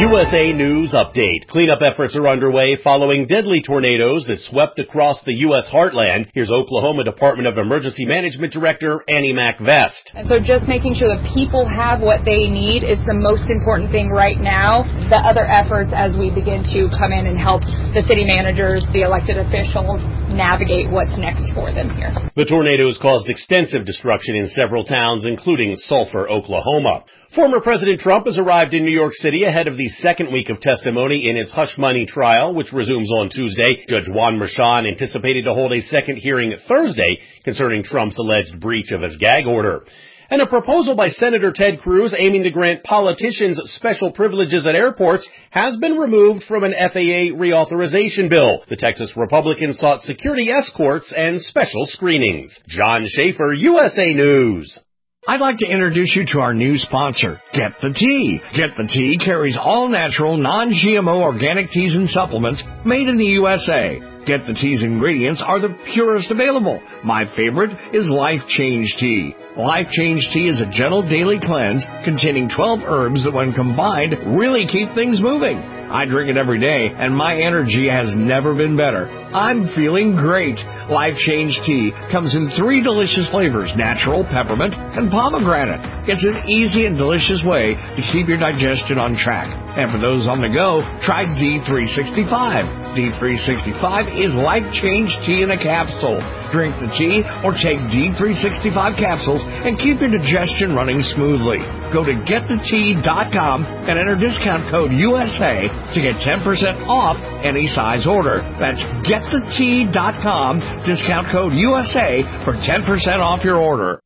USA News Update. Cleanup efforts are underway following deadly tornadoes that swept across the U.S. heartland. Here's Oklahoma Department of Emergency Management Director Annie MacVest. And so just making sure that people have what they need is the most important thing right now. The other efforts as we begin to come in and help the city managers, the elected officials, navigate what's next for them here. The tornadoes caused extensive destruction in several towns, including Sulphur, Oklahoma. Former President Trump has arrived in New York City ahead of the second week of testimony in his hush money trial, which resumes on Tuesday. Judge Juan Merchan anticipated to hold a second hearing Thursday concerning Trump's alleged breach of his gag order. And a proposal by Senator Ted Cruz aiming to grant politicians special privileges at airports has been removed from an FAA reauthorization bill. The Texas Republicans sought security escorts and special screenings. John Schaefer, USA News. I'd like to introduce you to our new sponsor, Get the Tea. Get the Tea carries all natural, non-GMO organic teas and supplements made in the USA. Get the Tea's ingredients are the purest available. My favorite is Life Change Tea. Life Change Tea is a gentle daily cleanse containing 12 herbs that when combined really keep things moving. I drink it every day and my energy has never been better. I'm feeling great. Life Change Tea comes in 3 delicious flavors, natural, peppermint, and pomegranate. It's an easy and delicious way to keep your digestion on track. And for those on the go, try D365. D365 is Life Change Tea in a capsule. Drink the tea or take D365 capsules and keep your digestion running smoothly. Go to getthetea.com and enter discount code USA to get 10% off any size order. That's getthetea.com, discount code USA for 10% off your order.